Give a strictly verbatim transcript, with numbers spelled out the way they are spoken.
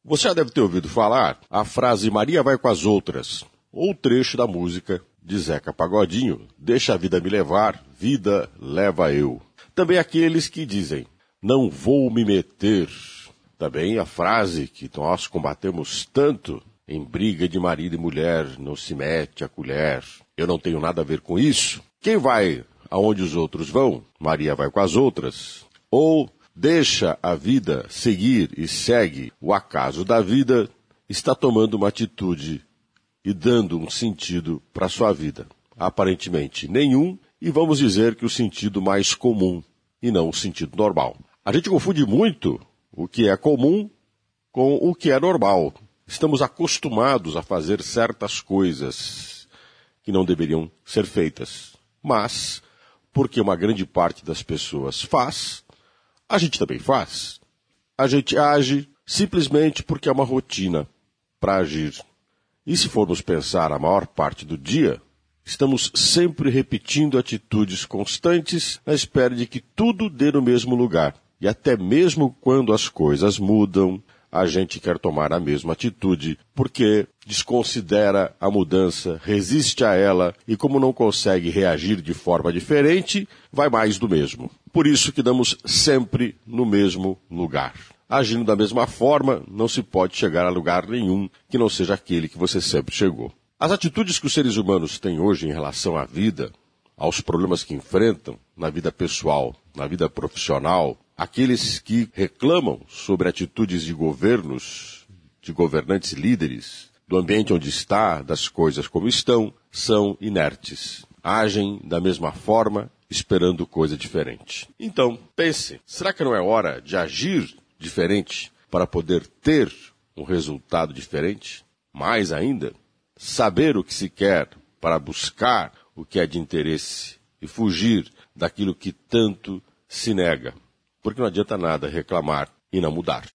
Você já deve ter ouvido falar a frase Maria vai com as outras, ou trecho da música de Zeca Pagodinho, deixa a vida me levar, vida leva eu. Também aqueles que dizem, não vou me meter. Também a frase que nós combatemos tanto em briga de marido e mulher, não se mete a colher. Eu não tenho nada a ver com isso. Quem vai aonde os outros vão, Maria vai com as outras. Ou deixa a vida seguir e segue. O acaso da vida está tomando uma atitude e dando um sentido para a sua vida. Aparentemente nenhum, e vamos dizer que o sentido mais comum e não o sentido normal. A gente confunde muito o que é comum com o que é normal. Estamos acostumados a fazer certas coisas que não deveriam ser feitas. Mas, porque uma grande parte das pessoas faz, a gente também faz. A gente age simplesmente porque é uma rotina para agir. E se formos pensar a maior parte do dia, estamos sempre repetindo atitudes constantes na espera de que tudo dê no mesmo lugar. E até mesmo quando as coisas mudam, a gente quer tomar a mesma atitude, porque desconsidera a mudança, resiste a ela e como não consegue reagir de forma diferente, vai mais do mesmo. Por isso que damos sempre no mesmo lugar. Agindo da mesma forma, não se pode chegar a lugar nenhum que não seja aquele que você sempre chegou. As atitudes que os seres humanos têm hoje em relação à vida, aos problemas que enfrentam na vida pessoal, na vida profissional, aqueles que reclamam sobre atitudes de governos, de governantes líderes, do ambiente onde está, das coisas como estão, são inertes. Agem da mesma forma, esperando coisa diferente. Então, pense, será que não é hora de agir diferente para poder ter um resultado diferente? Mais ainda, saber o que se quer para buscar o que é de interesse e fugir daquilo que tanto se nega. Porque não adianta nada reclamar e não mudar.